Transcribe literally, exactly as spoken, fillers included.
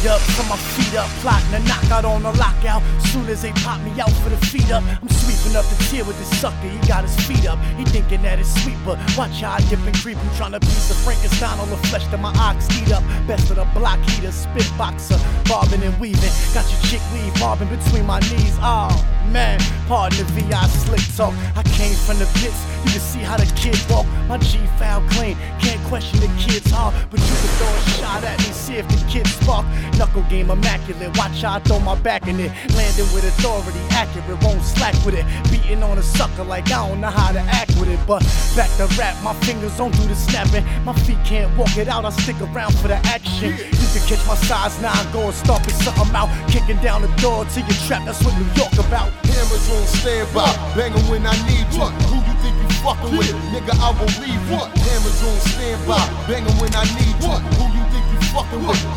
up, put my feet up, plotting a knockout on a lockout. Soon as they pop me out for the feet up, I'm sweeping up the tier with this sucker. He got his feet up, he thinking that it's sweet, but watch how I dip and creep. I'm trying to piece of Frankenstein on the flesh that my ox eat up. Best of the block heater, spit boxer, bobbing and weaving. Got your chick weave bobbing between my knees. Oh man, pardon the V I slick talk. I came from the pits, you can see how the kid walk. My G foul clean, can't question the kid's heart, but you can throw a shot at me, see if the kid spark. Knuckle game immaculate, watch how I throw my back in it. Landing with authority, accurate, won't slack with it. Beating on a sucker like I don't know how to act with it. But back to rap, my fingers don't do the snapping. My feet can't walk it out, I stick around for the action. You can catch my size nine, go and stomping something out. Kicking down the door to your trap, that's what New York about. Hammers on standby, banging when I need you. Who you think you fucking with? Nigga, I will leave you. Hammers on standby, banging when I need you. Who you think you fucking with?